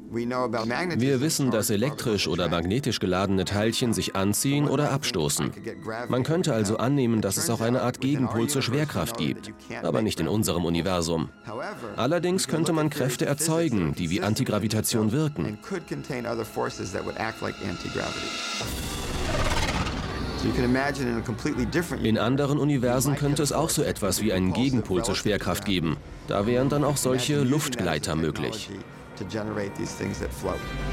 Wir wissen, dass elektrisch oder magnetisch geladene Teilchen sich anziehen oder abstoßen. Man könnte also annehmen, dass es auch eine Art Gegenpol zur Schwerkraft gibt, aber nicht in unserem Universum. Allerdings könnte man Kräfte erzeugen, die wie Antigravitation wirken. In anderen Universen könnte es auch so etwas wie einen Gegenpol zur Schwerkraft geben. Da wären dann auch solche Luftgleiter möglich. To generate these things that float.